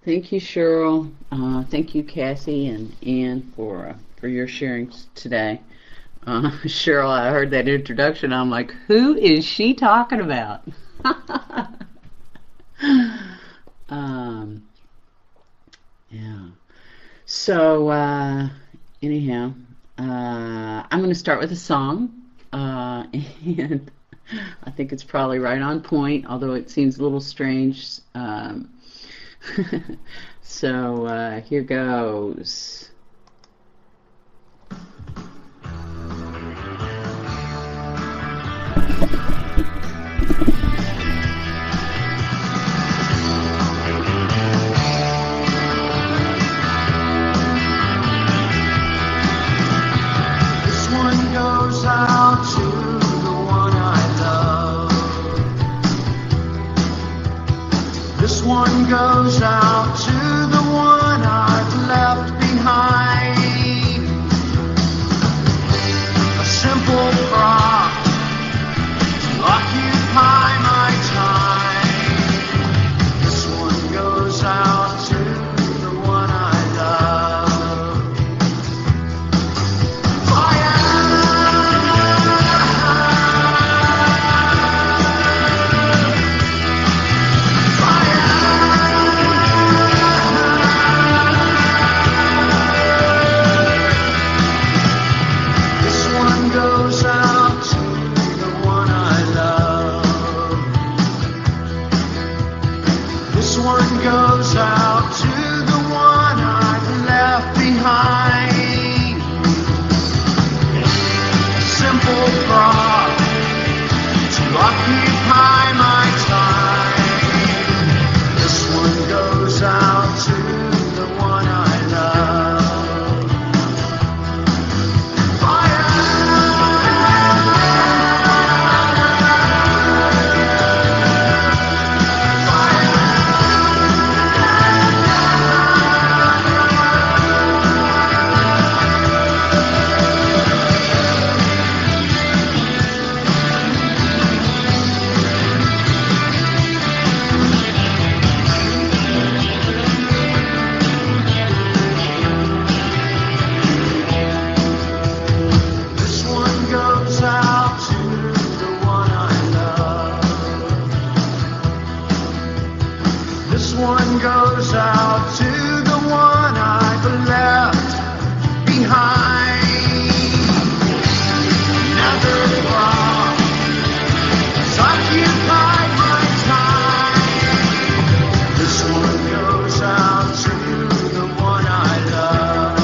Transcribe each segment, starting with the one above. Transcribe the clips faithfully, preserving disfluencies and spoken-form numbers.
Thank you, Cheryl. Uh, thank you, Cassie and Ann, for uh, for your sharing today. Uh, Cheryl, I heard that introduction. I'm like, who is she talking about? um, yeah. So uh, anyhow, uh, I'm going to start with a song, uh, and I think it's probably right on point, although it seems a little strange. Um, so uh, here goes. This one goes out to the one I love. This one goes out to the one I've left behind. A simple prop to occupy my time. This one goes out to the one I love. Fire! This one goes out to the one I love. This one goes out to the one I've left behind. Simple prop to occupy my time. This one goes out to the one I love. This one goes out to the one I love. This one goes out to the one I've left behind. Another prop has occupied my time. This one goes out to the one I love.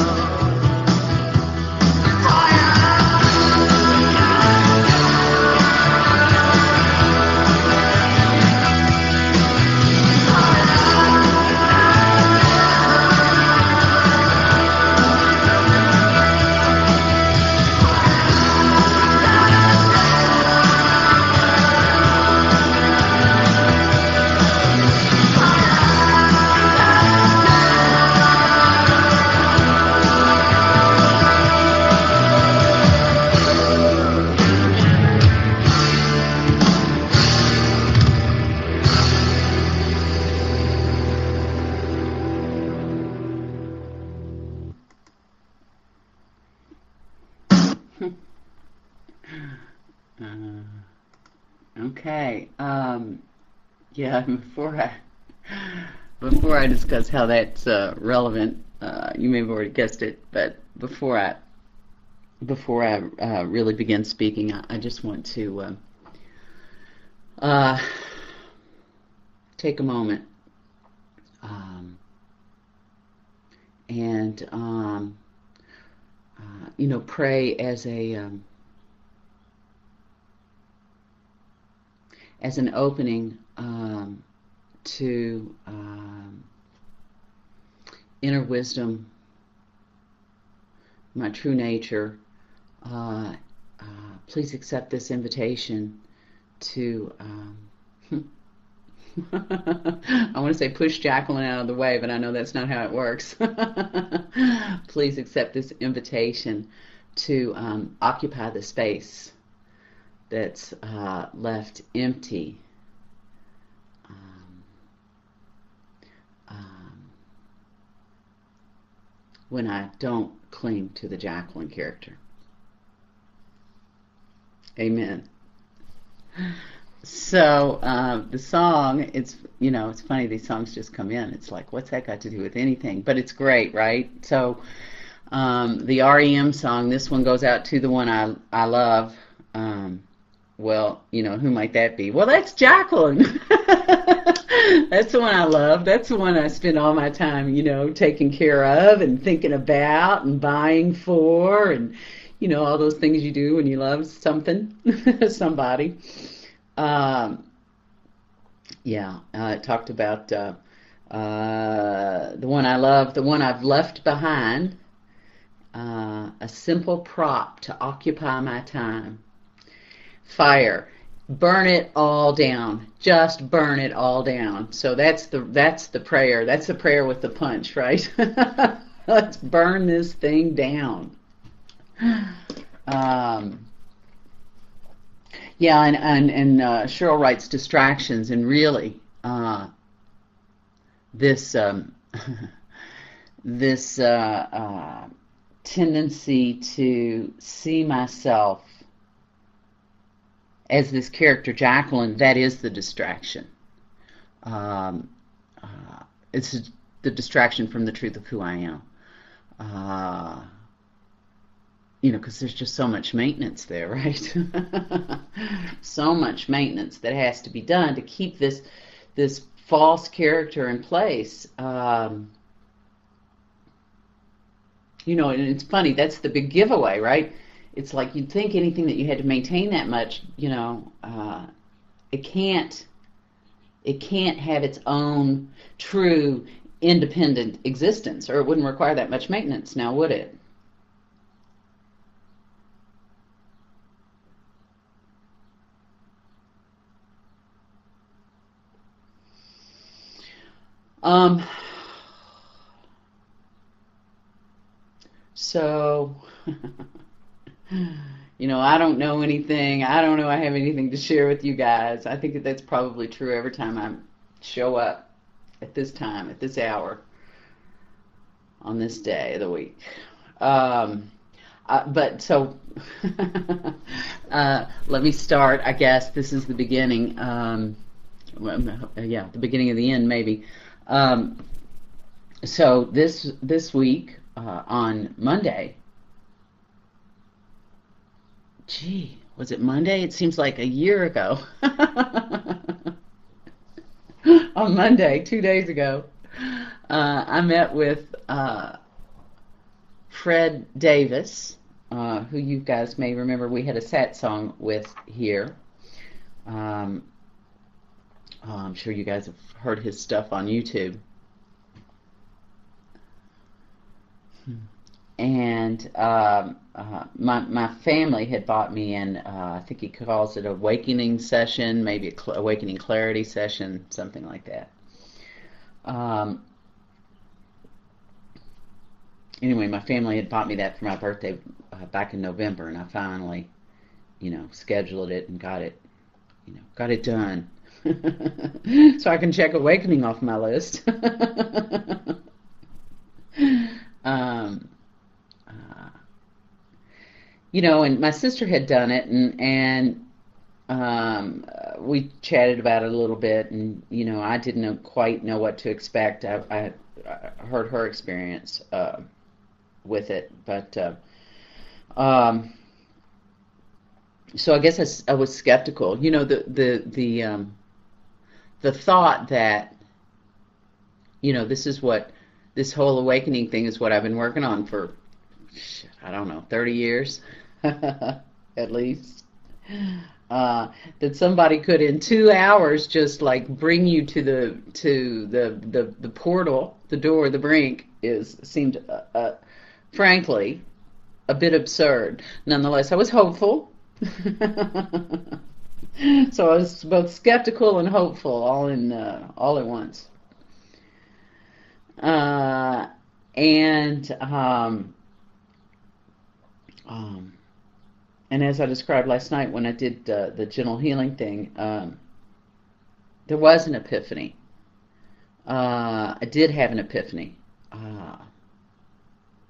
Uh, okay. Um, yeah. Before I before I discuss how that's uh, relevant, uh, you may have already guessed it, but before I before I uh, really begin speaking, I, I just want to uh, uh, take a moment um, and um, uh, you know pray as a um, as an opening um, to um, inner wisdom, my true nature. Uh, uh, please accept this invitation to, um, I want to say push Jacqueline out of the way, but I know that's not how it works. Please accept this invitation to um, occupy the space that's uh, left empty. Um, um, when I don't cling to the Jacqueline character. Amen. So uh, the song, it's you know, it's funny these songs just come in. It's like, what's that got to do with anything? But it's great, right? So um, the R E M song, this one goes out to the one I I love. Um, well, you know, who might that be? Well, that's Jacqueline. That's the one I love. That's the one I spend all my time, you know, taking care of and thinking about and buying for and, you know, all those things you do when you love something, somebody. Um, yeah, uh, it talked about uh, uh, the one I love, the one I've left behind, uh, a simple prop to occupy my time. Fire. Burn it all down. Just burn it all down. So that's the that's the prayer. That's the prayer with the punch, right? Let's burn this thing down. Um, yeah, and and and uh, Cheryl writes distractions, and really, uh, this um, this uh, uh, tendency to see myself as this character Jacqueline, that is the distraction. Um, uh, it's the distraction from the truth of who I am. Uh, you know, because there's just so much maintenance there, right? So much maintenance that has to be done to keep this this false character in place. Um, you know, and it's funny, that's the big giveaway, right? It's like you'd think anything that you had to maintain that much, you know, uh, it can't, it can't have its own true independent existence, or it wouldn't require that much maintenance, now would it? Um, so... You know, I don't know anything. I don't know I have anything to share with you guys. I think that that's probably true every time I show up at this time, at this hour, on this day of the week. Um, uh, but so, uh, let me start. I guess this is the beginning. Um, yeah, the beginning of the end, maybe. Um, so this this week uh, on Monday. Gee, was it Monday? It seems like a year ago. On Monday, two days ago, uh, I met with uh, Fred Davis, uh, who you guys may remember we had a sat song with here. Um, oh, I'm sure you guys have heard his stuff on YouTube. Hmm. And um, uh, my my family had bought me in. Uh, I think he calls it awakening session, maybe a cl- awakening clarity session, something like that. Um, anyway, my family had bought me that for my birthday uh, back in November, and I finally, you know, scheduled it and got it, you know, got it done, so I can check awakening off my list. um. You know, and my sister had done it, and and um, uh, we chatted about it a little bit, and you know, I didn't know, quite know what to expect. I, I, I heard her experience uh, with it, but uh, um, so I guess I, s- I was skeptical. You know, the the the um, the thought that you know this is what this whole awakening thing is what I've been working on for I don't know thirty years. At least, uh, that somebody could in two hours just like bring you to the to the the, the portal, the door, the brink is seemed uh, uh, frankly a bit absurd. Nonetheless, I was hopeful, so I was both skeptical and hopeful all in uh, all at once. Uh, and um, um, And as I described last night when I did uh, the gentle healing thing, um, there was an epiphany. Uh, I did have an epiphany. Uh,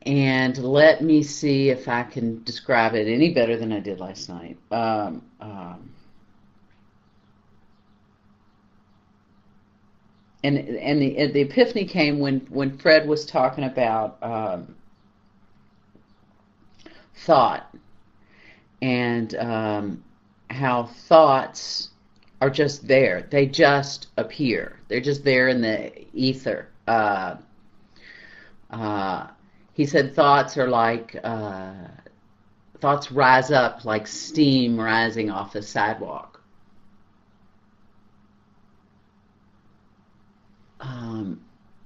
And let me see if I can describe it any better than I did last night. Um, um, and and the, the epiphany came when, when Fred was talking about um, thought and um, how thoughts are just there. They just appear. They're just there in the ether. Uh, uh, he said thoughts are like, uh, thoughts rise up like steam rising off the sidewalk. Um,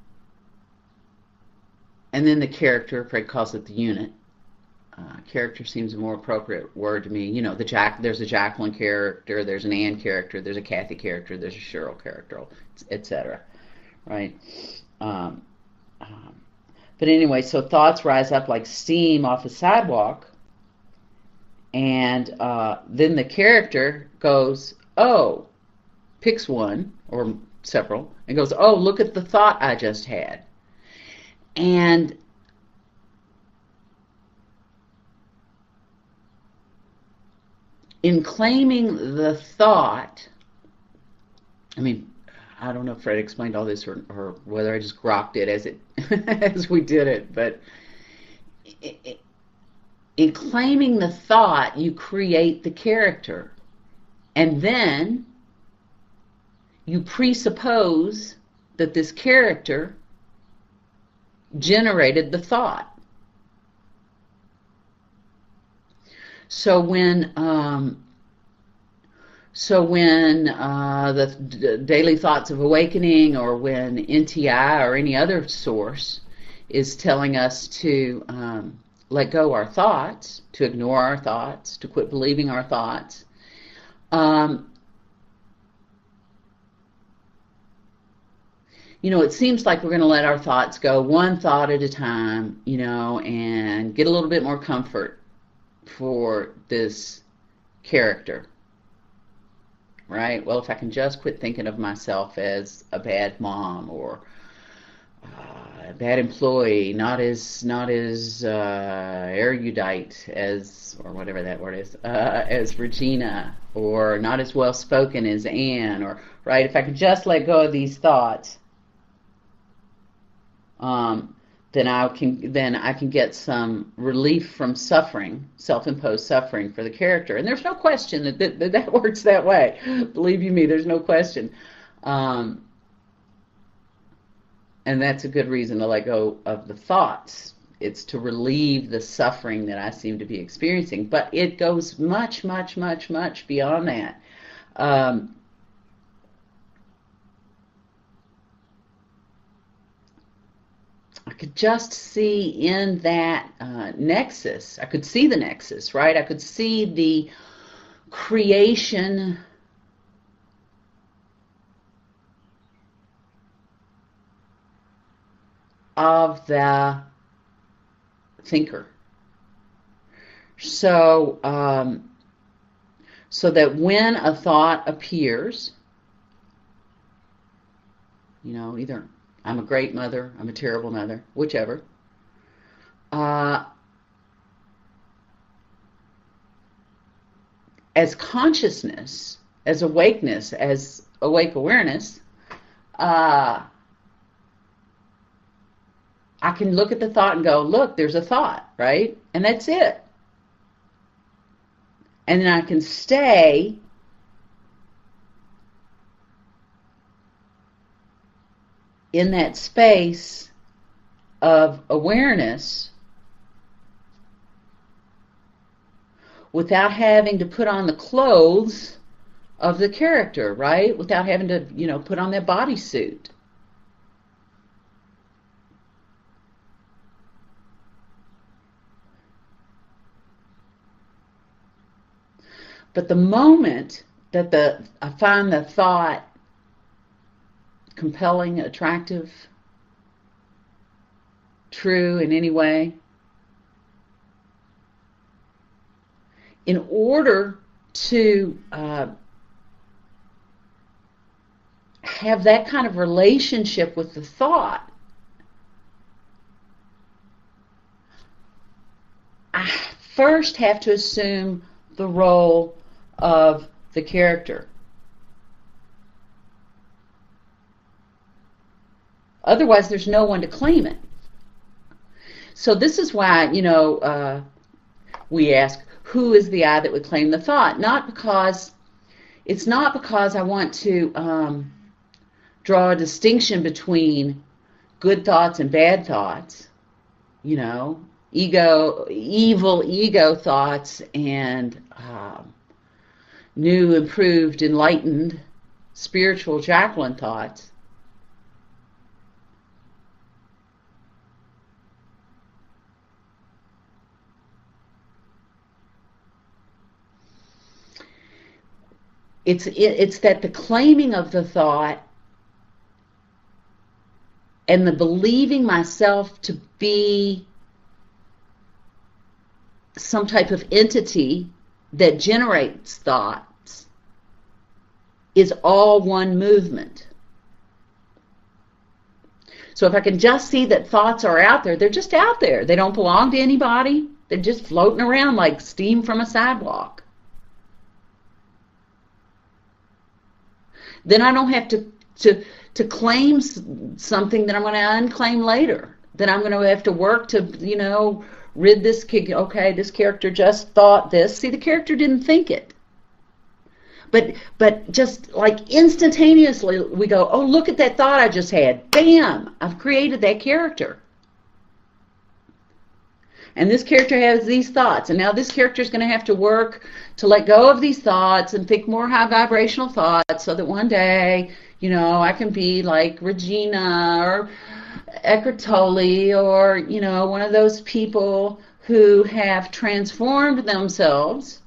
and then the character, Fred calls it the unit. Uh, character seems a more appropriate word to me. You know, the Jack. There's a Jacqueline character. There's an Anne character. There's a Kathy character. There's a Cheryl character, et cetera. Right? Um, um, but anyway, so thoughts rise up like steam off a sidewalk, and uh, then the character goes, "Oh," picks one or several, and goes, "Oh, look at the thought I just had," and in claiming the thought, I mean, I don't know if Fred explained all this or, or whether I just grokked it as it as we did it, but in claiming the thought, you create the character, and then you presuppose that this character generated the thought. So when um, so when uh, the D- Daily Thoughts of Awakening, or when N T I or any other source is telling us to um, let go our thoughts, to ignore our thoughts, to quit believing our thoughts, um, you know, it seems like we're going to let our thoughts go one thought at a time, you know, and get a little bit more comfort for this character, right? Well, if I can just quit thinking of myself as a bad mom, or uh, a bad employee, not as not as uh, erudite as, or whatever that word is, uh, as Regina, or not as well spoken as Anne, or right? If I could just let go of these thoughts, um, then I can then I can get some relief from suffering, self-imposed suffering for the character. And there's no question that that, that, that works that way. Believe you me, there's no question. Um, and that's a good reason to let go of the thoughts. It's to relieve the suffering that I seem to be experiencing. But it goes much, much, much, much beyond that. Um, I could just see in that uh, nexus, I could see the nexus, right? I could see the creation of the thinker. So, um, so that when a thought appears, you know, either I'm a great mother, I'm a terrible mother, whichever. Uh, as consciousness, as awakeness, as awake awareness, uh, I can look at the thought and go, look, there's a thought, right? And that's it. And then I can stay in that space of awareness without having to put on the clothes of the character, right? Without having to, you know, put on that bodysuit. But the moment that the I find the thought compelling, attractive, true in any way, in order to uh, have that kind of relationship with the thought, first have to assume the role of the character. Otherwise, there's no one to claim it. So this is why, you know, uh, we ask, who is the I that would claim the thought? Not because, it's not because I want to um, draw a distinction between good thoughts and bad thoughts, you know, ego, evil ego thoughts and um, new, improved, enlightened, spiritual Jacqueline thoughts. It's, it, it's that the claiming of the thought and the believing myself to be some type of entity that generates thoughts is all one movement. So if I can just see that thoughts are out there, they're just out there. They don't belong to anybody. They're just floating around like steam from a sidewalk. Then I don't have to, to, to claim something that I'm going to unclaim later. Then I'm going to have to work to, you know, rid this, okay, this character just thought this. See, the character didn't think it. But, but just like instantaneously we go, oh, look at that thought I just had. Bam! I've created that character. And this character has these thoughts. And now this character is going to have to work to let go of these thoughts and think more high vibrational thoughts so that one day, you know, I can be like Regina or Eckhart Tolle or, you know, one of those people who have transformed themselves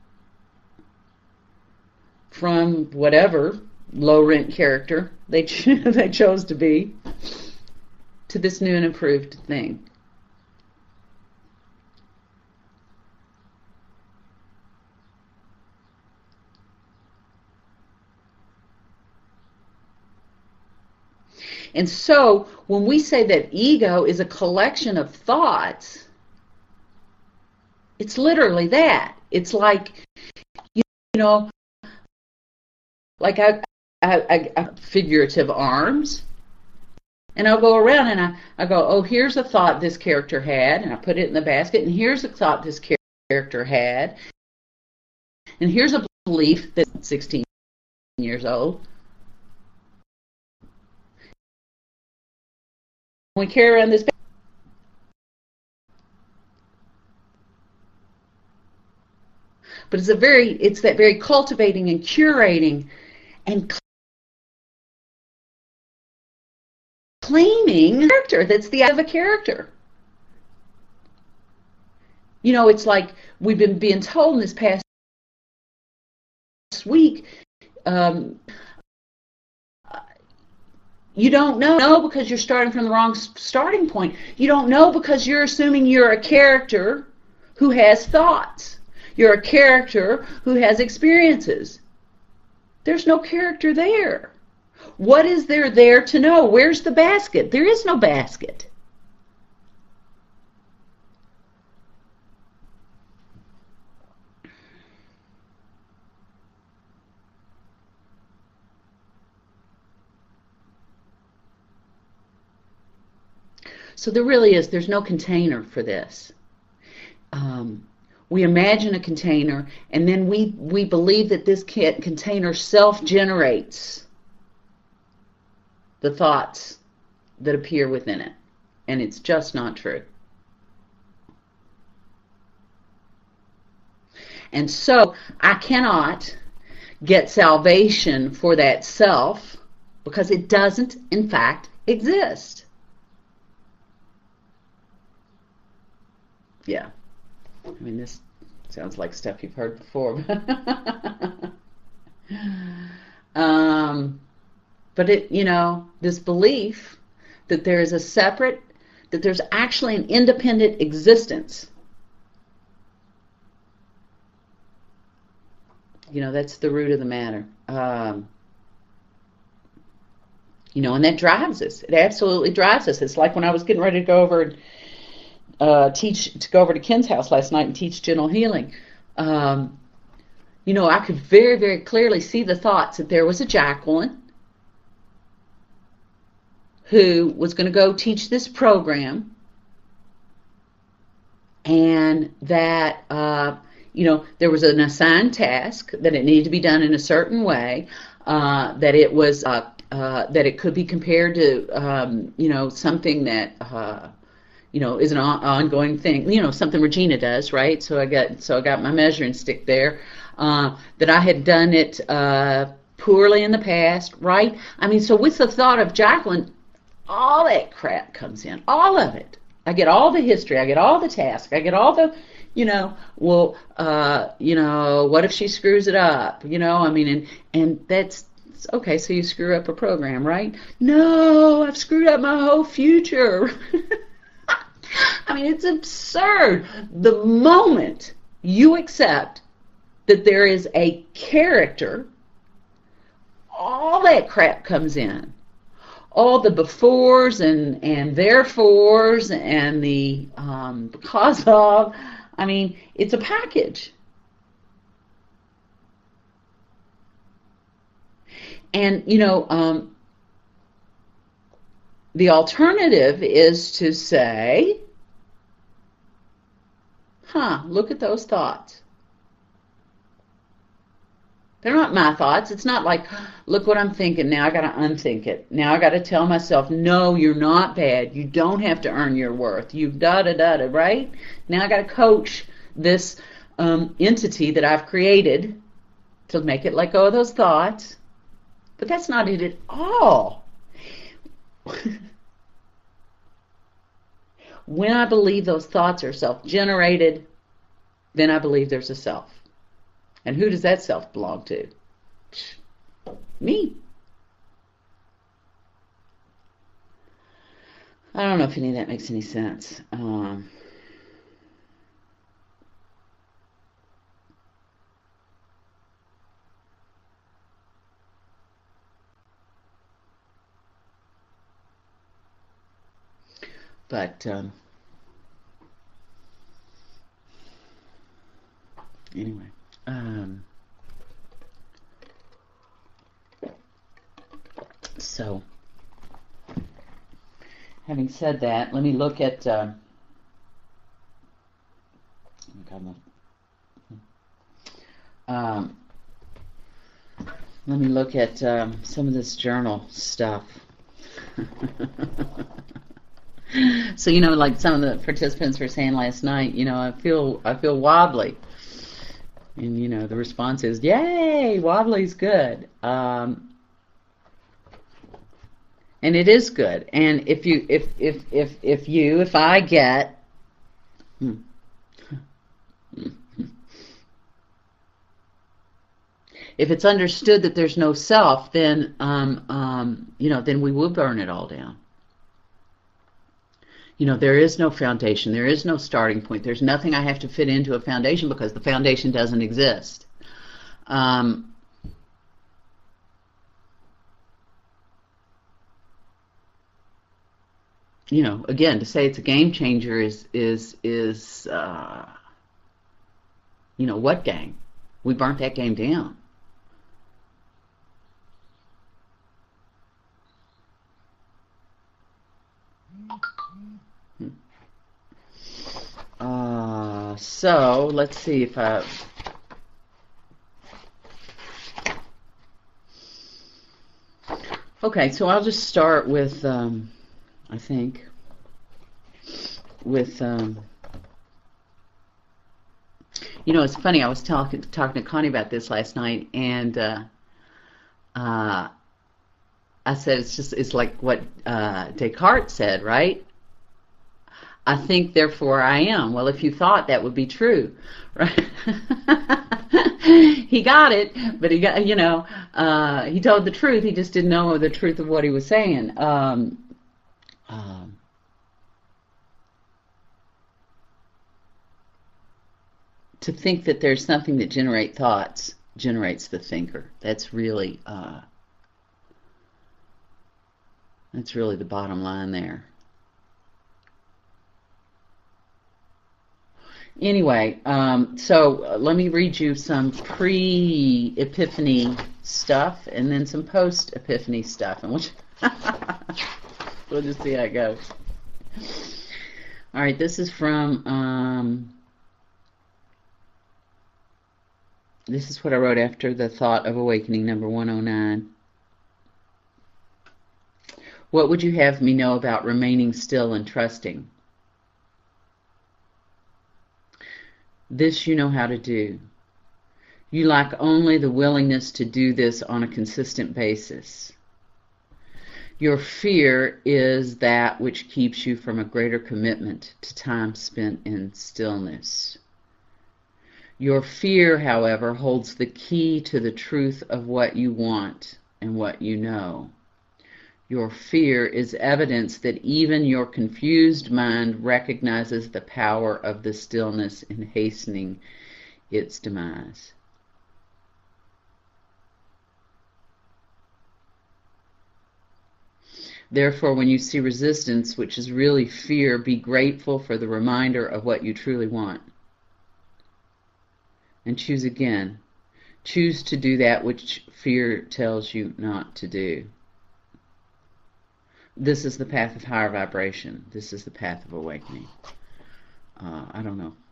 from whatever low rent character they, ch- they chose to be to this new and improved thing. And so when we say that ego is a collection of thoughts, it's literally that. It's like, you know, like I, I, I, I figurative arms, and I'll go around and I, I go, oh, here's a thought this character had, and I put it in the basket, and here's a thought this character had, and here's a belief that's sixteen years old. We carry around this, but it's a very, it's that very cultivating and curating and claiming character that's the eye of a character. You know, it's like we've been being told in this past week, um, you don't know, know because you're starting from the wrong starting point. You don't know because you're assuming you're a character who has thoughts. You're a character who has experiences. There's no character there. What is there there to know? Where's the basket? There is no basket. So there really is, there's no container for this. Um, we imagine a container, and then we, we believe that this container self-generates the thoughts that appear within it. And it's just not true. And so I cannot get salvation for that self because it doesn't, in fact, exist. Yeah, I mean, this sounds like stuff you've heard before. um, but it, you know, this belief that there is a separate, that there's actually an independent existence. You know, that's the root of the matter. Um, you know, and that drives us. It absolutely drives us. It's like when I was getting ready to go over and uh, teach to go over to Ken's house last night and teach gentle healing, um, you know, I could very, very clearly see the thoughts that there was a Jacqueline who was going to go teach this program, and that, uh, you know, there was an assigned task, that it needed to be done in a certain way, uh, that it was, uh, uh, that it could be compared to, um, you know, something that, uh, you know, is an on- ongoing thing, you know, something Regina does, right? So I got, so I got my measuring stick there, uh, that I had done it uh, poorly in the past, right? I mean, so with the thought of Jacqueline, all that crap comes in, all of it. I get all the history, I get all the tasks, I get all the, you know, well, uh, you know, what if she screws it up? You know, I mean, and and that's okay. So you screw up a program, right? No, I've screwed up my whole future. I mean, it's absurd. The moment you accept that there is a character, all that crap comes in. All the befores and, and therefores and the um, because of, I mean, it's a package. And, you know, um, the alternative is to say, huh, look at those thoughts. They're not my thoughts. It's not like, look what I'm thinking. Now I got to unthink it. Now I got to tell myself, no, you're not bad. You don't have to earn your worth. You da da da da, right? Now I got to coach this um, entity that I've created to make it let go of those thoughts. But that's not it at all. When I believe those thoughts are self-generated, then I believe there's a self. And who does that self belong to? Me. I don't know if any of that makes any sense. Um, but um, anyway. Um, so, having said that, let me look at. Uh, um, let me look at um, some of this journal stuff. So, you know, like some of the participants were saying last night, you know, I feel I feel wobbly. And, you know, the response is, yay, wobbly's good. Um, and it is good. And if you, if, if, if, if you, if I get, hmm, if it's understood that there's no self, then, um, um, you know, then we will burn it all down. You know, there is no foundation. There is no starting point. There's nothing I have to fit into a foundation because the foundation doesn't exist. Um, you know, again, to say it's a game changer is is is uh, you know, what game? We burnt that game down. Uh, so let's see if I. Okay, so I'll just start with, um, I think, with, um, you know, it's funny. I was talking talking to Connie about this last night, and uh, uh, I said it's just it's like what uh, Descartes said, right? I think, therefore I am. Well, if you thought that would be true, right? He got it, but he got, you know, uh, he told the truth. He just didn't know the truth of what he was saying. Um, um, to think that there's something that generates thoughts generates the thinker. That's really, uh, that's really the bottom line there. Anyway, um, so uh, let me read you some pre-epiphany stuff and then some post-epiphany stuff, and we'll, we'll just see how it goes. All right, this is from, um, this is what I wrote after the Thought of Awakening, number one oh nine. What would you have me know about remaining still and trusting? This you know how to do. You lack only the willingness to do this on a consistent basis. Your fear is that which keeps you from a greater commitment to time spent in stillness. Your fear, however, holds the key to the truth of what you want and what you know. Your fear is evidence that even your confused mind recognizes the power of the stillness in hastening its demise. Therefore, when you see resistance, which is really fear, be grateful for the reminder of what you truly want. And choose again. Choose to do that which fear tells you not to do. This is the path of higher vibration. This is the path of awakening. Uh, I don't know.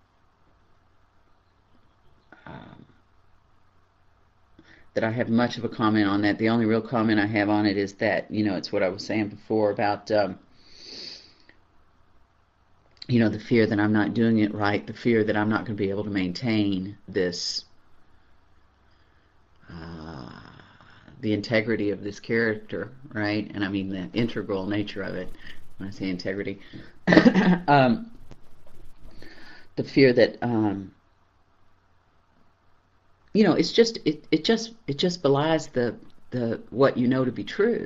Um, that I have much of a comment on that. The only real comment I have on it is that, you know, it's what I was saying before about, um, you know, the fear that I'm not doing it right, the fear that I'm not going to be able to maintain this, uh, the integrity of this character, right? And I mean the integral nature of it when I say integrity. um, the fear that, um, you know, it's just, it, it just, it just belies the, the, what you know to be true.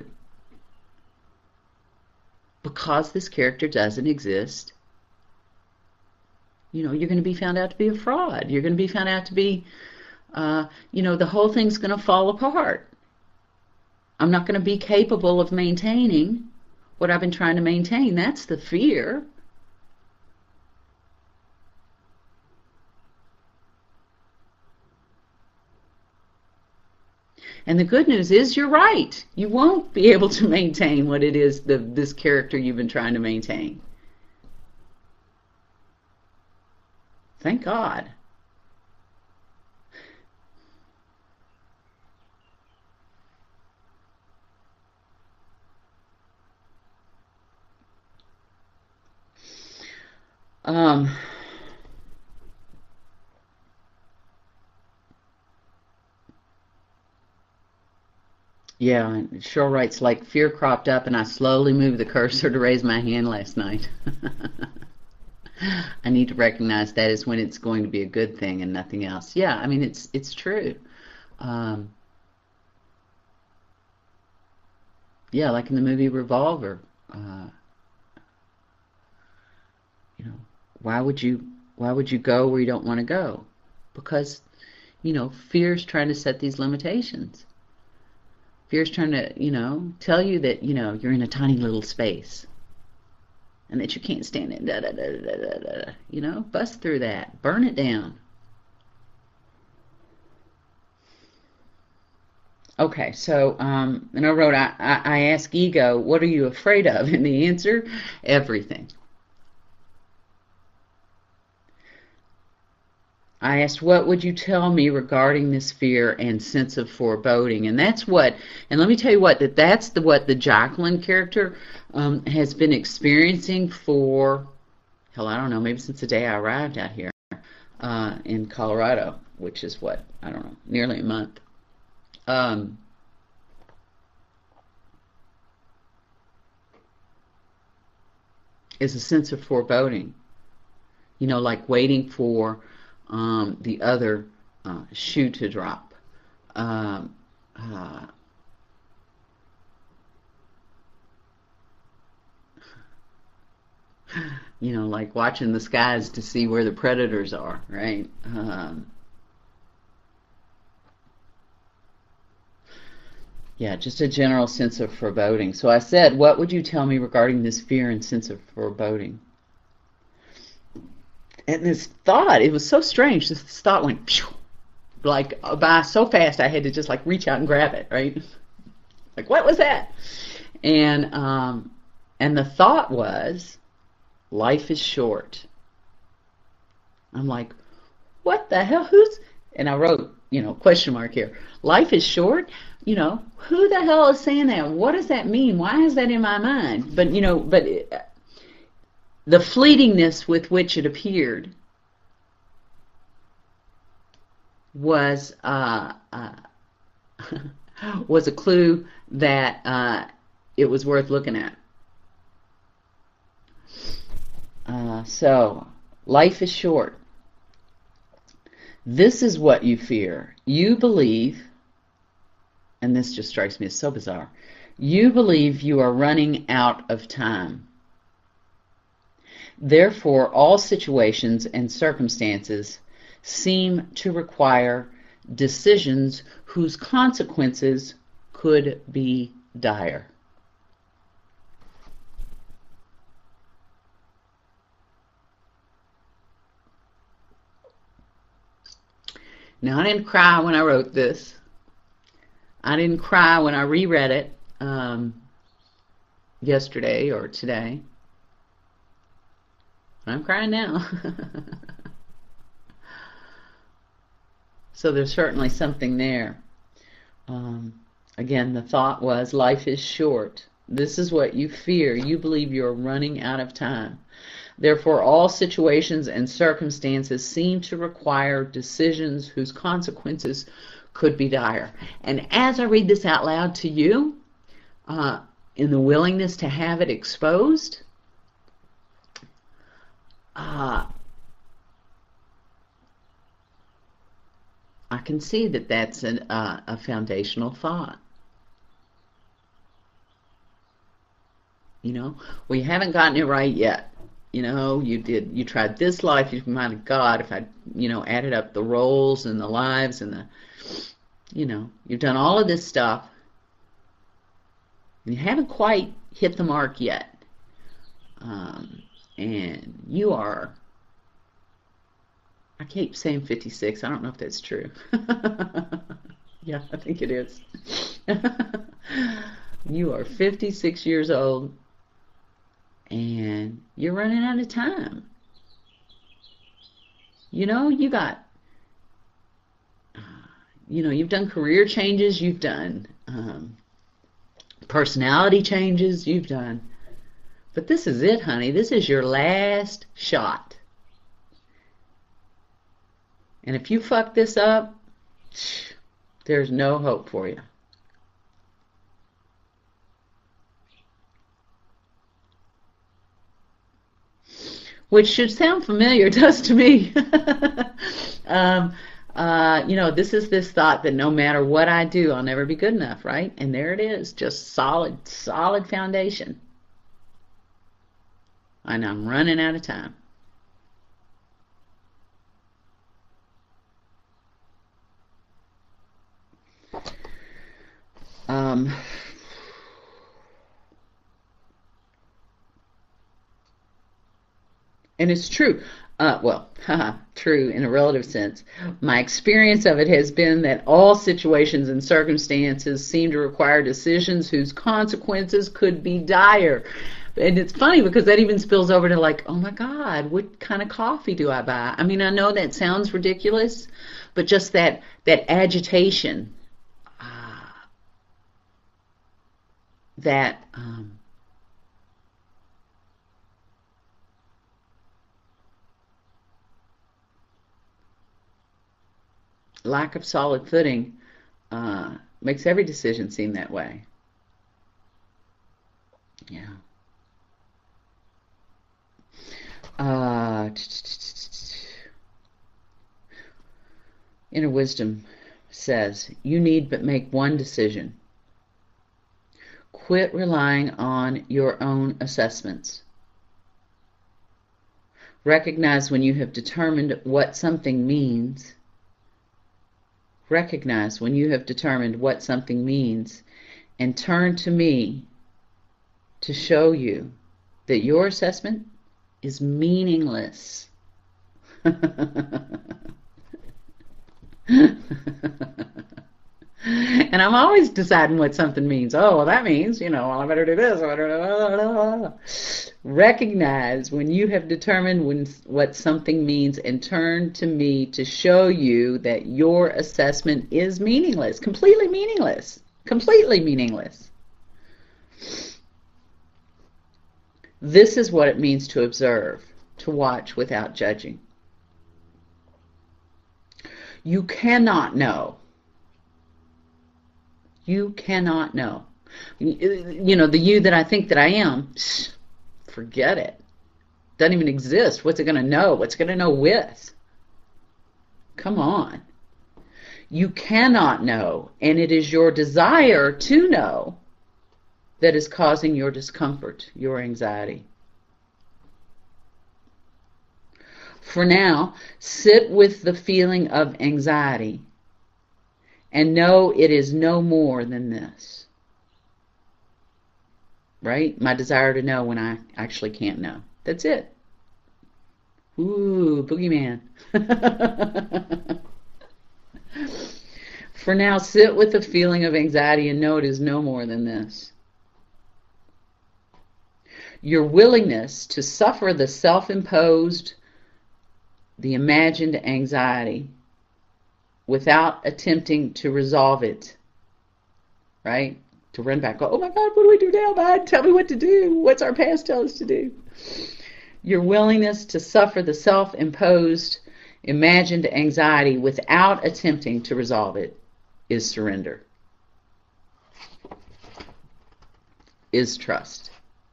Because this character doesn't exist, you know, you're going to be found out to be a fraud. You're going to be found out to be, uh, you know, the whole thing's going to fall apart. I'm not going to be capable of maintaining what I've been trying to maintain. That's the fear. And the good news is you're right. You won't be able to maintain what it is, the, this character you've been trying to maintain. Thank God. Um, yeah, and Cheryl writes, like fear cropped up and I slowly moved the cursor to raise my hand last night. I need to recognize that is when it's going to be a good thing and nothing else. Yeah, I mean, it's it's true. Um, yeah, like in the movie Revolver. Uh, you know, why would you why would you go where you don't want to go? Because, you know, fear's trying to set these limitations. Fear's trying to, you know, tell you that, you know, you're in a tiny little space and that you can't stand it. Da, da, da, da, da, da. You know, bust through that. Burn it down. Okay, so, um, and I wrote, I, I, I ask ego, what are you afraid of? And the answer, everything. I asked, what would you tell me regarding this fear and sense of foreboding? And that's what, and let me tell you what, that that's the what the Jacqueline character um, has been experiencing for, hell, I don't know, maybe since the day I arrived out here uh, in Colorado, which is what, I don't know, nearly a month. Um, is a sense of foreboding. You know, like waiting for Um, the other uh, shoe to drop. Um, uh, you know, like watching the skies to see where the predators are, right? Um, yeah, just a general sense of foreboding. So I said, what would you tell me regarding this fear and sense of foreboding? And this thought, it was so strange. This thought went phew, like by so fast I had to just like reach out and grab it, right? Like, what was that? And um, and the thought was, life is short. I'm like, what the hell? Who's? And I wrote, you know, question mark here. Life is short? You know, who the hell is saying that? What does that mean? Why is that in my mind? But, you know, but it, the fleetingness with which it appeared was uh, uh, was a clue that uh, it was worth looking at. Uh, so, life is short. This is what you fear. You believe, and this just strikes me as so bizarre, you believe you are running out of time. Therefore, all situations and circumstances seem to require decisions whose consequences could be dire. Now, I didn't cry when I wrote this. I didn't cry when I reread it um, yesterday or today. I'm crying now. So there's certainly something there. Um, again, the thought was, life is short. This is what you fear. You believe you're running out of time. Therefore, all situations and circumstances seem to require decisions whose consequences could be dire. And as I read this out loud to you, uh, in the willingness to have it exposed, uh, I can see that that's an, uh, a foundational thought. You know, we haven't gotten it right yet. You know, you did, you tried this life, you, my God, if I, you know, added up the roles and the lives and the, you know, you've done all of this stuff, and you haven't quite hit the mark yet. Um, and you are, I keep saying fifty-six, I don't know if that's true. Yeah, I think it is. You are fifty-six years old. And you're running out of time. You know, you got, uh, you know, you've done career changes, you've done um, personality changes, you've done, but this is it, honey. This is your last shot. And if you fuck this up, there's no hope for you. Which should sound familiar, it does to me. um, uh, you know, this is this thought that no matter what I do, I'll never be good enough, right? And there it is, just solid, solid foundation. And I'm running out of time. Um... And it's true. Uh, well, true in a relative sense. My experience of it has been that all situations and circumstances seem to require decisions whose consequences could be dire. And it's funny because that even spills over to like, oh my God, what kind of coffee do I buy? I mean, I know that sounds ridiculous, but just that, that agitation, uh, that... Um, lack of solid footing uh, makes every decision seem that way. Yeah. Uh, Inner Wisdom says, you need but make one decision. Quit relying on your own assessments. Recognize when you have determined what something means Recognize when you have determined what something means and turn to me to show you that your assessment is meaningless. And I'm always deciding what something means. Oh, well, that means, you know, well, I better do this. I better do that. Recognize when you have determined when, what something means, and turn to me to show you that your assessment is meaningless, completely meaningless, completely meaningless. This is what it means to observe, to watch without judging. You cannot know. You cannot know. You know, the you that I think that I am, forget it. Doesn't even exist. What's it going to know? What's it going to know with? Come on. You cannot know, and it is your desire to know that is causing your discomfort, your anxiety. For now, sit with the feeling of anxiety and know it is no more than this. Right? My desire to know when I actually can't know. That's it. Ooh, boogeyman. For now, sit with the feeling of anxiety and know it is no more than this. Your willingness to suffer the self-imposed, the imagined anxiety without attempting to resolve it, right? To run back, go, oh my God, what do we do now, God? Tell me what to do. What's our past tell us to do? Your willingness to suffer the self-imposed, imagined anxiety without attempting to resolve it is surrender, is trust.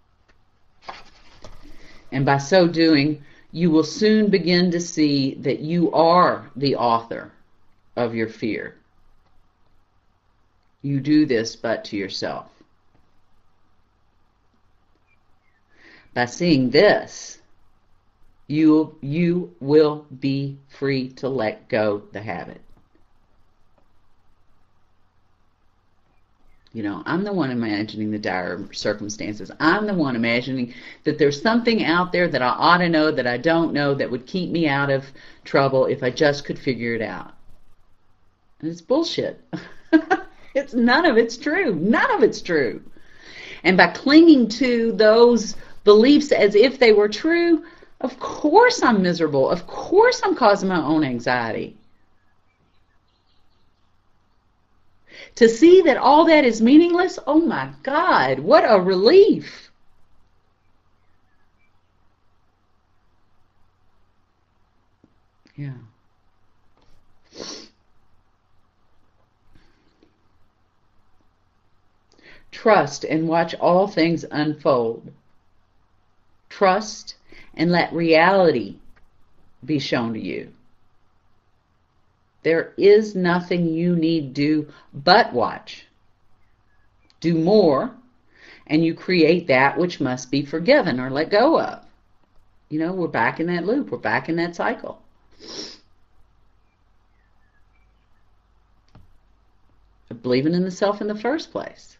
And by so doing, you will soon begin to see that you are the author of your fear. You do this but to yourself. By seeing this, you, you will be free to let go the habit. You know, I'm the one imagining the dire circumstances. I'm the one imagining that there's something out there that I ought to know that I don't know that would keep me out of trouble if I just could figure it out. And it's bullshit. It's none of it's true. None of it's true. And by clinging to those beliefs as if they were true, of course I'm miserable. Of course I'm causing my own anxiety. To see that all that is meaningless, oh my God, what a relief. Yeah. Trust and watch all things unfold. Trust and let reality be shown to you. There is nothing you need do but watch. Do more, and you create that which must be forgiven or let go of. You know, we're back in that loop. We're back in that cycle. Of believing in the self in the first place.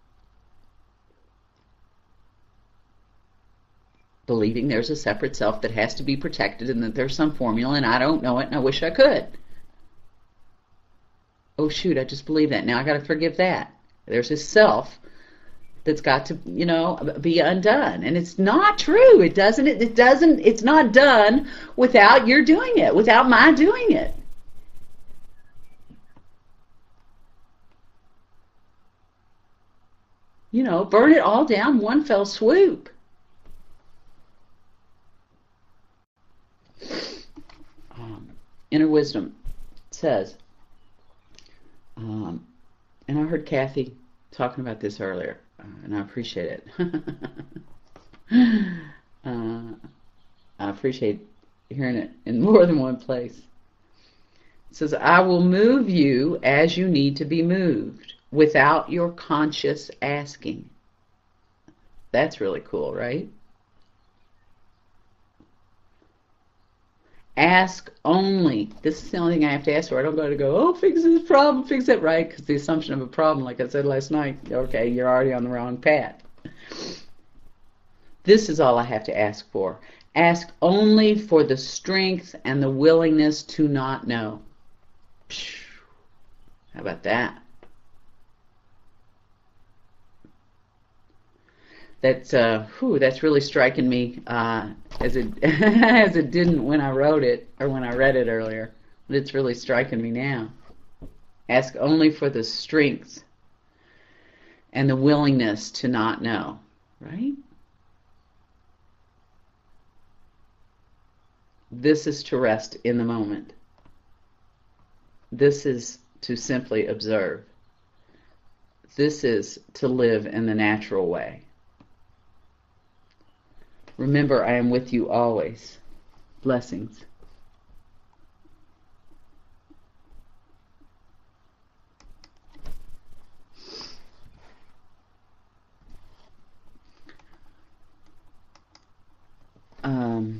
Believing there's a separate self that has to be protected and that there's some formula and I don't know it and I wish I could. Oh shoot, I just believe that. Now I got to forgive that. There's this self that's got to, you know, be undone. And it's not true. It doesn't, it, it doesn't, it's not done without your doing it, without my doing it. You know, burn it all down one fell swoop. Um, Inner Wisdom says, Um, and I heard Kathy talking about this earlier, uh, and I appreciate it. uh, I appreciate hearing it in more than one place. It says, I will move you as you need to be moved without your conscious asking. That's really cool, right? Ask only. This is the only thing I have to ask for. I don't go to go, oh, fix this problem, fix it right, because the assumption of a problem, like I said last night, okay, you're already on the wrong path. This is all I have to ask for. Ask only for the strength and the willingness to not know. How about that? That's uh, whew, that's really striking me uh, as it as it didn't when I wrote it or when I read it earlier. But it's really striking me now. Ask only for the strength and the willingness to not know. Right? This is to rest in the moment. This is to simply observe. This is to live in the natural way. Remember, I am with you always. Blessings. Um,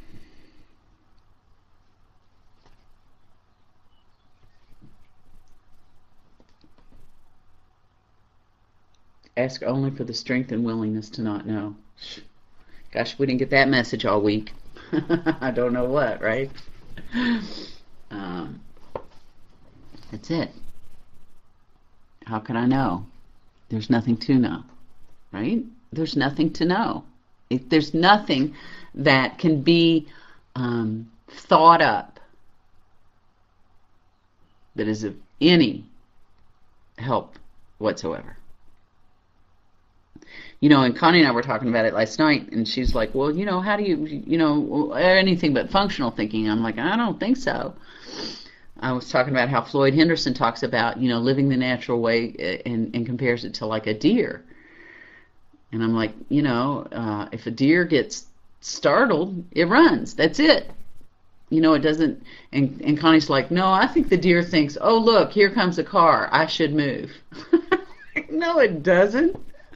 ask only for the strength and willingness to not know. Gosh, we didn't get that message all week. I don't know what, right? Um, that's it. How can I know? There's nothing to know, right? There's nothing to know. It, there's nothing that can be um, thought up that is of any help whatsoever. You know, and Connie and I were talking about it last night, and she's like, well, you know, how do you, you know, anything but functional thinking. I'm like, I don't think so. I was talking about how Floyd Henderson talks about, you know, living the natural way and, and compares it to like a deer. And I'm like, you know, uh, if a deer gets startled, it runs. That's it. You know, it doesn't, and, and Connie's like, no, I think the deer thinks, oh, look, here comes a car. I should move. No, it doesn't.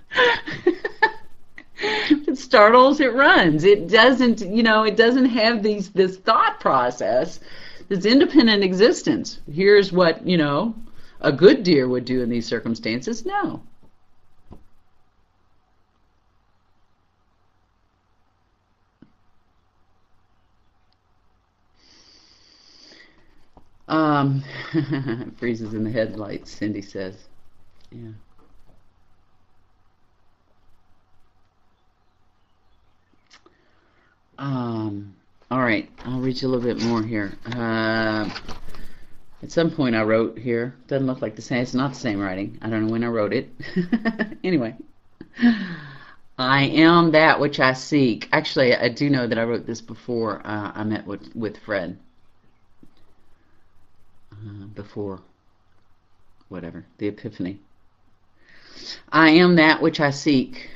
If it startles, it runs. It doesn't, you know, it doesn't have these this thought process, this independent existence. Here's what, you know, a good deer would do in these circumstances. No. Um, freezes in the headlights, Cindy says. Yeah. Um, all right, I'll read you a little bit more here. Uh, at some point I wrote here, doesn't look like the same, it's not the same writing. I don't know when I wrote it. Anyway, I am that which I seek. Actually, I do know that I wrote this before uh, I met with, with Fred. Uh, before, whatever, the Epiphany. I am that which I seek.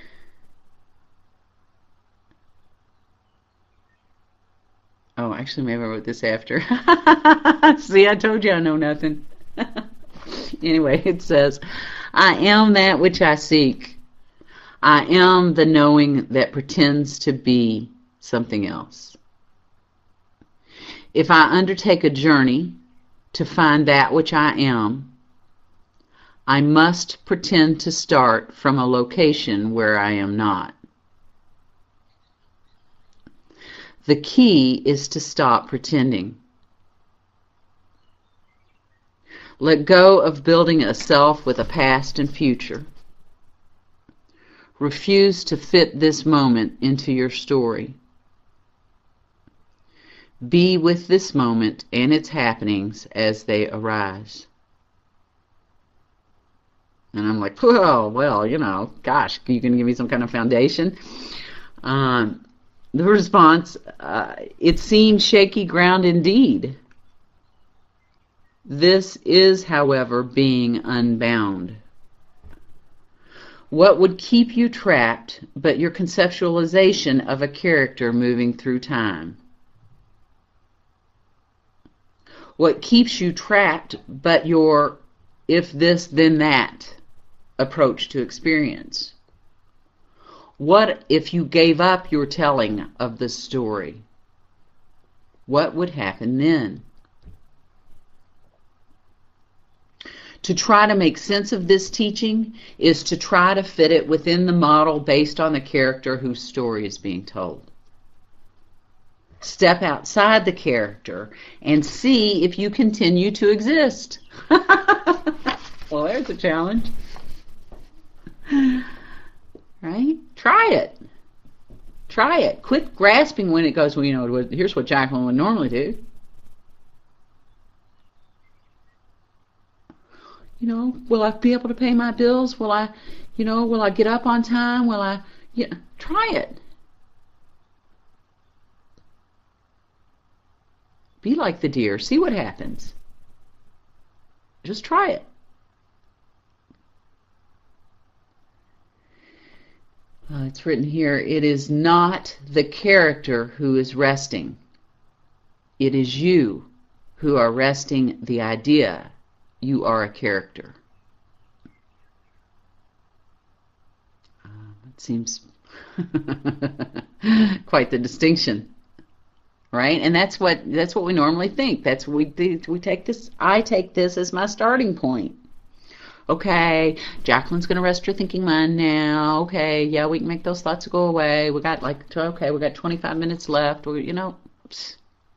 Oh, actually, maybe I wrote this after. See, I told you I know nothing. Anyway, it says, I am that which I seek. I am the knowing that pretends to be something else. If I undertake a journey to find that which I am, I must pretend to start from a location where I am not. The key is to stop pretending. Let go of building a self with a past and future. Refuse to fit this moment into your story. Be with this moment and its happenings as they arise. And I'm like, well, well, you know, gosh, you can give me some kind of foundation? Um... The response, uh, it seems shaky ground indeed. This is, however, being unbound. What would keep you trapped but your conceptualization of a character moving through time? What keeps you trapped but your if this then that approach to experience? What if you gave up your telling of the story? What would happen then? To try to make sense of this teaching is to try to fit it within the model based on the character whose story is being told. Step outside the character and see if you continue to exist. Well, there's a challenge. Right? Try it. Try it. Quit grasping when it goes, well, you know, here's what Jacqueline would normally do. You know, will I be able to pay my bills? Will I, you know, will I get up on time? Will I, yeah, try it. Be like the deer. See what happens. Just try it. Uh, it's written here, it is not the character who is resting. It is you who are resting the idea you are a character. Uh, it seems quite the distinction, right? And that's what that's what we normally think. That's what we do. We take this. I take this as my starting point. Okay, Jacqueline's going to rest her thinking mind now. Okay, yeah, we can make those thoughts go away. We got like okay, we got twenty-five minutes left. We, you know, it's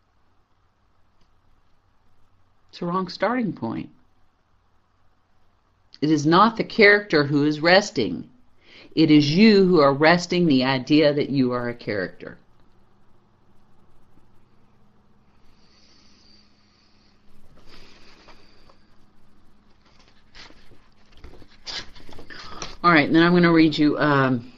a wrong starting point. It is not the character who is resting. It is you who are resting the idea that you are a character. All right, and then I'm going to read you. Um,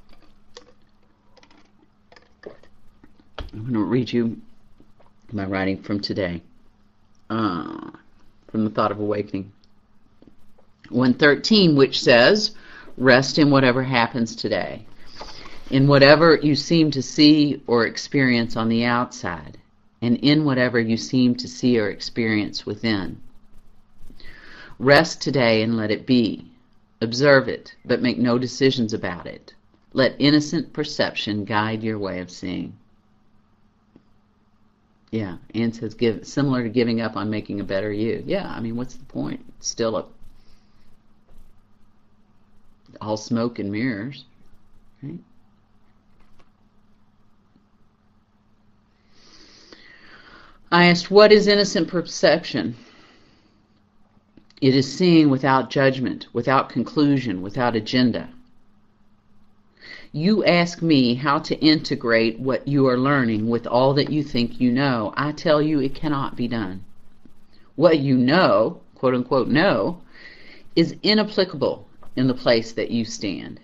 I'm going to read you my writing from today, uh, from the Thought of Awakening. one thirteen, which says, rest in whatever happens today, in whatever you seem to see or experience on the outside, and in whatever you seem to see or experience within. Rest today and let it be. Observe it, but make no decisions about it. Let innocent perception guide your way of seeing. Yeah, Anne says, give, similar to giving up on making a better you. Yeah, I mean, what's the point? It's still a all smoke and mirrors, right? I asked, what is innocent perception? It is seeing without judgment, without conclusion, without agenda. You ask me how to integrate what you are learning with all that you think you know. I tell you it cannot be done. What you know, quote unquote know, is inapplicable in the place that you stand.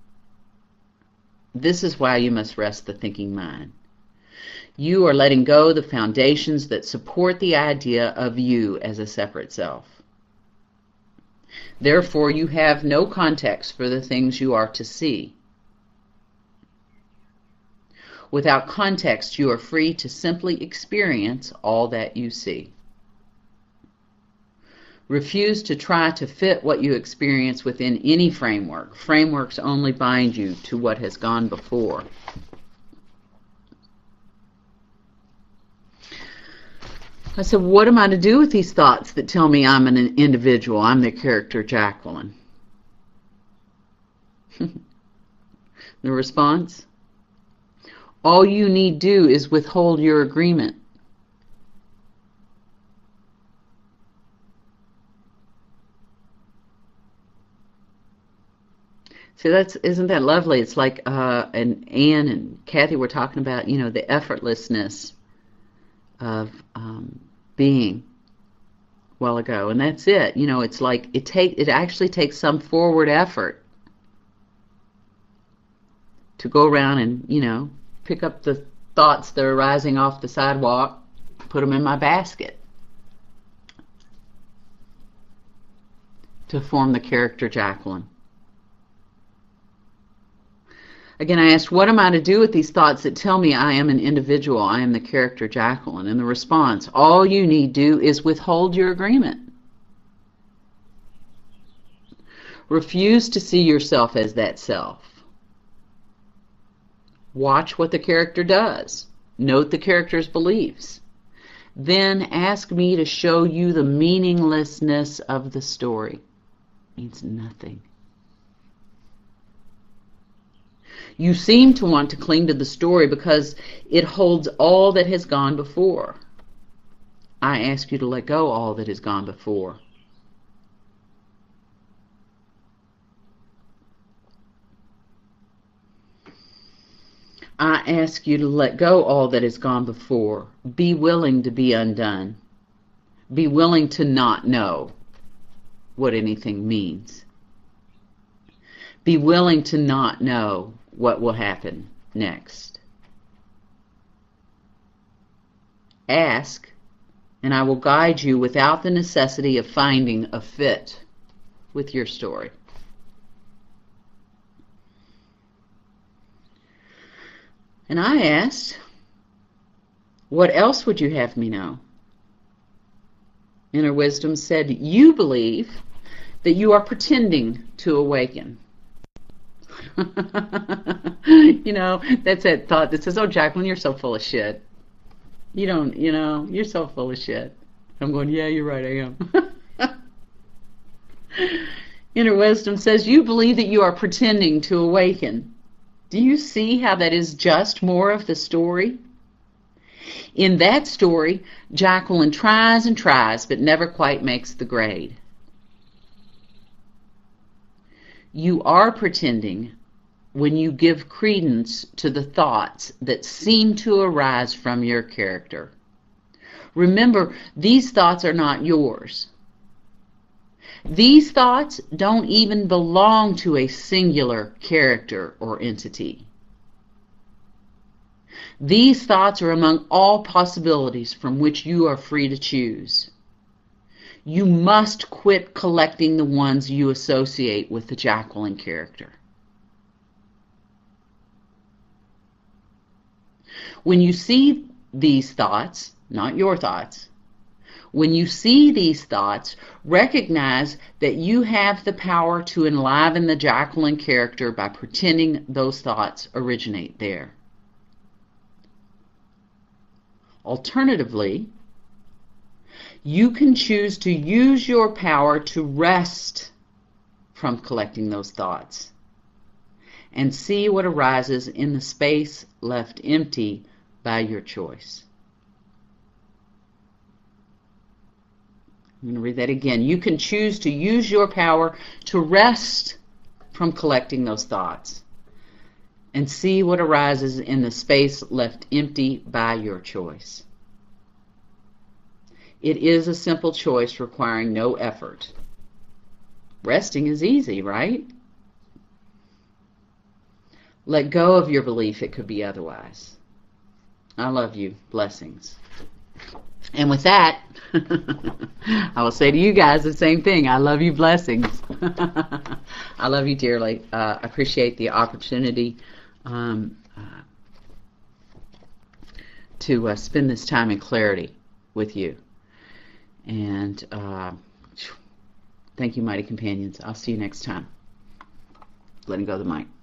This is why you must rest the thinking mind. You are letting go the foundations that support the idea of you as a separate self. Therefore, you have no context for the things you are to see. Without context, you are free to simply experience all that you see. Refuse to try to fit what you experience within any framework. Frameworks only bind you to what has gone before. I said, what am I to do with these thoughts that tell me I'm an individual? I'm the character Jacqueline. The response? All you need do is withhold your agreement. So that's, isn't that lovely? It's like, uh, and Anne and Kathy were talking about, you know, the effortlessness of um, being a while ago, and that's it. You know, it's like it take it actually takes some forward effort to go around and, you know, pick up the thoughts that are rising off the sidewalk, put them in my basket to form the character Jacqueline. Again, I asked, what am I to do with these thoughts that tell me I am an individual, I am the character Jacqueline? And the response, all you need do is withhold your agreement. Refuse to see yourself as that self. Watch what the character does. Note the character's beliefs. Then ask me to show you the meaninglessness of the story. It means nothing. You seem to want to cling to the story because it holds all that has gone before. I ask you to let go all that has gone before. I ask you to let go all that has gone before. Be willing to be undone. Be willing to not know what anything means. Be willing to not know what will happen next. Ask, and I will guide you without the necessity of finding a fit with your story. And I asked, what else would you have me know? Inner wisdom said, you believe that you are pretending to awaken. You know, that's that thought that says, oh, Jacqueline, you're so full of shit. You don't, you know, you're so full of shit. I'm going, yeah, you're right, I am. Inner wisdom says, you believe that you are pretending to awaken. Do you see how that is just more of the story? In that story, Jacqueline tries and tries, but never quite makes the grade. You are pretending when you give credence to the thoughts that seem to arise from your character. Remember, these thoughts are not yours. These thoughts don't even belong to a singular character or entity. These thoughts are among all possibilities from which you are free to choose. You must quit collecting the ones you associate with the Jacqueline character. When you see these thoughts, not your thoughts, when you see these thoughts, recognize that you have the power to enliven the Jacqueline character by pretending those thoughts originate there. Alternatively, you can choose to use your power to rest from collecting those thoughts and see what arises in the space left empty by your choice. I'm going to read that again. You can choose to use your power to rest from collecting those thoughts and see what arises in the space left empty by your choice. It is a simple choice requiring no effort. Resting is easy, right? Let go of your belief it could be otherwise. I love you. Blessings. And with that, I will say to you guys the same thing. I love you. Blessings. I love you dearly. Uh, I appreciate the opportunity um, uh, to uh, spend this time in clarity with you. And uh, thank you, mighty companions. I'll see you next time. Letting go of the mic.